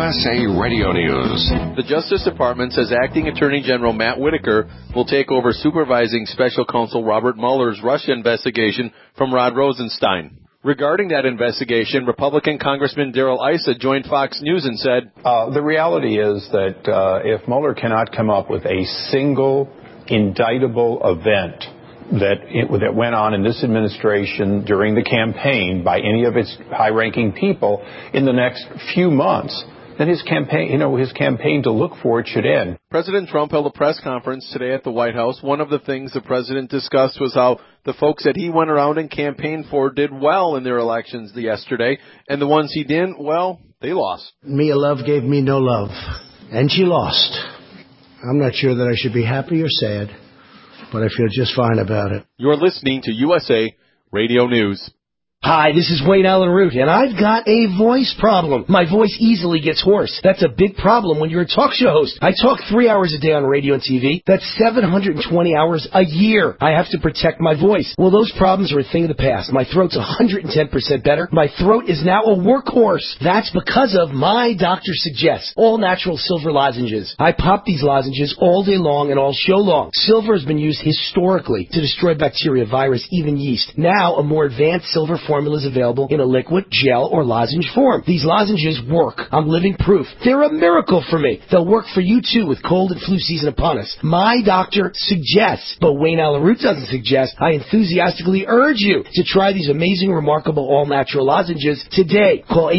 USA Radio News. The Justice Department says Acting Attorney General Matt Whitaker will take over supervising Special Counsel Robert Mueller's Russia investigation from Rod Rosenstein. Regarding that investigation, Republican Congressman Darrell Issa joined Fox News and said, the reality is that if Mueller cannot come up with a single indictable event that went on in this administration during the campaign by any of its high-ranking people in the next few months, then his campaign to look for it should end. President Trump held a press conference today at the White House. One of the things the president discussed was how the folks that he went around and campaigned for did well in their elections yesterday, and the ones he didn't, well, they lost. Mia Love gave me no love, and she lost. I'm not sure that I should be happy or sad, but I feel just fine about it. You're listening to USA Radio News. Hi, this is Wayne Allen Root, and I've got a voice problem. My voice easily gets hoarse. That's a big problem when you're a talk show host. I talk 3 hours a day on radio and TV. That's 720 hours a year. I have to protect my voice. Well, those problems are a thing of the past. My throat's 110% better. My throat is now a workhorse. That's because of My Doctor Suggests, all natural silver lozenges. I pop these lozenges all day long and all show long. Silver has been used historically to destroy bacteria, virus, even yeast. Now, a more advanced silver formula is available in a liquid, gel, or lozenge form. These lozenges work. I'm living proof. They're a miracle for me. They'll work for you too with cold and flu season upon us. My Doctor Suggests, but Wayne Allen Root doesn't suggest. I enthusiastically urge you to try these amazing, remarkable, all-natural lozenges today. Call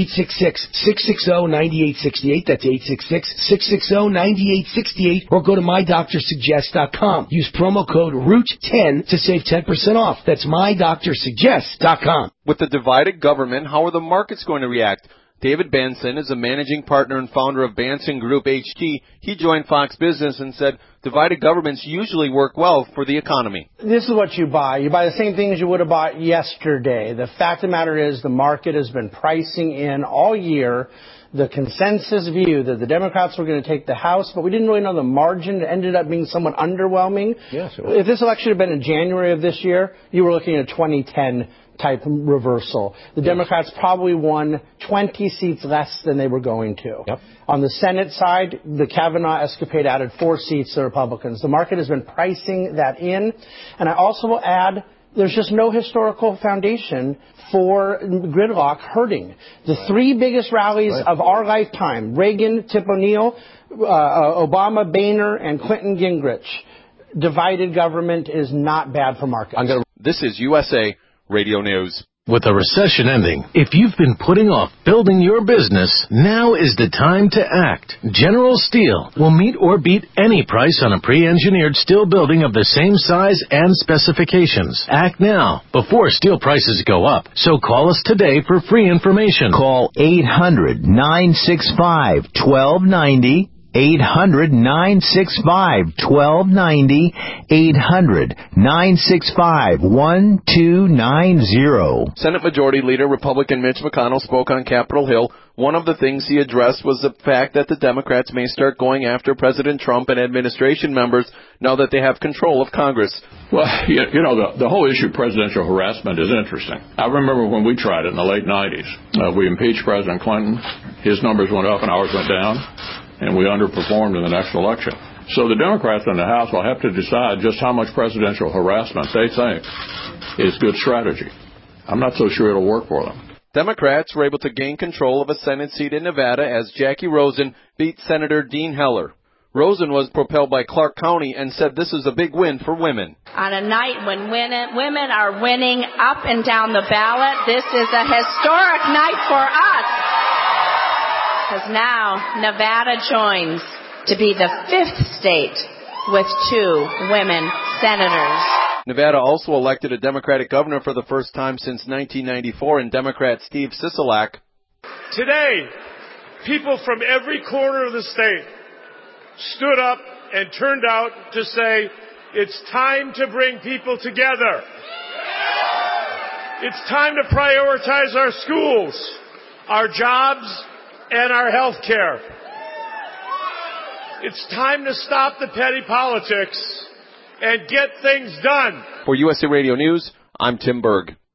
866-660-9868. That's 866-660-9868. Or go to MyDoctorSuggest.com. Use promo code ROOT10 to save 10% off. That's MyDoctorSuggest.com. With the divided government, how are the markets going to react? David Banson is a managing partner and founder of Banson Group HT. He joined Fox Business and said divided governments usually work well for the economy. This is what you buy. You buy the same things you would have bought yesterday. The fact of the matter is the market has been pricing in all year the consensus view that the Democrats were going to take the House, but we didn't really know the margin. It ended up being somewhat underwhelming. Yes, if this election had been in January of this year, you were looking at a 2010 type reversal. The Democrats probably won 20 seats less than they were going to. Yep. On the Senate side, the Kavanaugh escapade added 4 seats to the Republicans. The market has been pricing that in. And I also will add, there's just no historical foundation for gridlock hurting. The 3 biggest rallies of our lifetime, Reagan, Tip O'Neill, Obama, Boehner, and Clinton Gingrich. Divided government is not bad for markets. This is USA Radio News. With a recession ending, if you've been putting off building your business, now is the time to act. General Steel will meet or beat any price on a pre-engineered steel building of the same size and specifications. Act now, before steel prices go up. So call us today for free information. Call 800-965-1290. 800-965-1290, 800-965-1290. Senate Majority Leader Republican Mitch McConnell spoke on Capitol Hill. One of the things he addressed was the fact that the Democrats may start going after President Trump and administration members now that they have control of Congress. Well, the whole issue of presidential harassment is interesting. I remember when we tried it in the late 90s. We impeached President Clinton. His numbers went up and ours went down. And we underperformed in the next election. So the Democrats in the House will have to decide just how much presidential harassment they think is good strategy. I'm not so sure it'll work for them. Democrats were able to gain control of a Senate seat in Nevada as Jackie Rosen beat Senator Dean Heller. Rosen was propelled by Clark County and said this is a big win for women. On a night when women are winning up and down the ballot, this is a historic night for us. Because now Nevada joins to be the 5th state with 2 women senators. Nevada also elected a Democratic governor for the first time since 1994 in Democrat Steve Sisolak. Today, people from every corner of the state stood up and turned out to say, it's time to bring people together. It's time to prioritize our schools, our jobs, and our health care. It's time to stop the petty politics and get things done. For USA Radio News, I'm Tim Berg.